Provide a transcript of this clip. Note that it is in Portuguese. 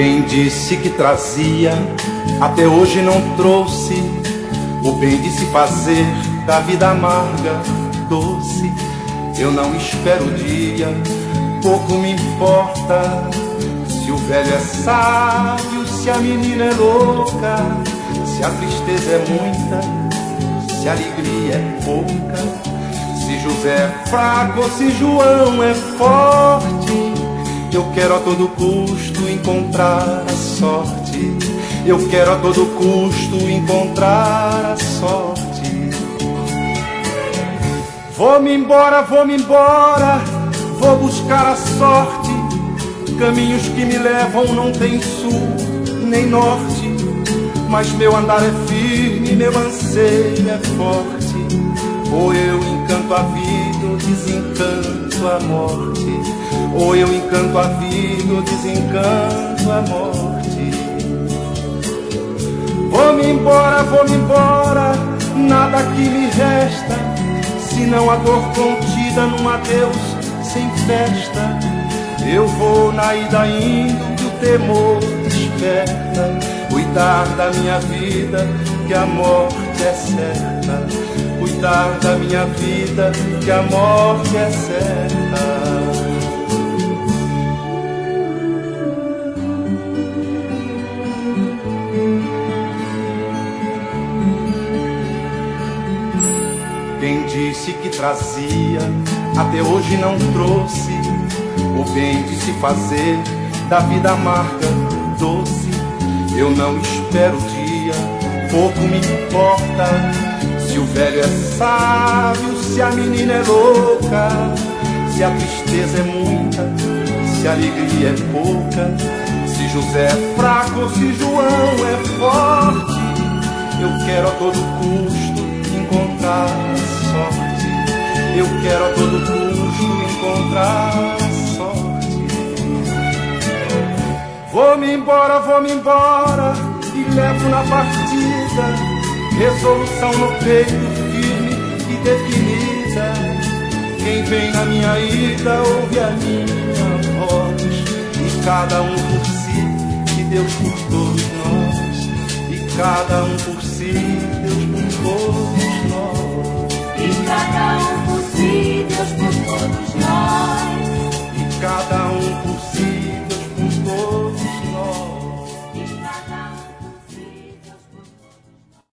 Quem disse que trazia, até hoje não trouxe o bem de se fazer da vida amarga, doce. Eu não espero o dia, pouco me importa se o velho é sábio, se a menina é louca, se a tristeza é muita, se a alegria é pouca, se José é fraco ou se João é forte. Eu quero a todo custo encontrar a sorte. Eu quero a todo custo encontrar a sorte. Vou-me embora, vou buscar a sorte. Caminhos que me levam não tem sul nem norte, mas meu andar é firme, meu anseio é forte. Ou eu encanto a vida ou desencanto a morte. Ou eu encanto a vida ou desencanto a morte. Vou-me embora, nada que me resta, senão a dor contida num adeus sem festa. Eu vou na ida indo que o temor desperta, cuidar da minha vida que a morte é certa, cuidar da minha vida que a morte é certa. Quem disse que trazia, até hoje não trouxe o bem de se fazer da vida amarga, doce. Eu não espero o dia, pouco me importa se o velho é sábio, se a menina é louca, se a tristeza é muita, se a alegria é pouca, se José é fraco ou se João é forte. Eu quero a todo custo encontrar a sorte. Eu quero a todo custo encontrar a sorte. Vou-me embora e levo na partida resolução no peito firme e definida. Quem vem na minha ida ouve a minha voz, e cada um por si e Deus por todos nós, e cada um por si, Deus por todos.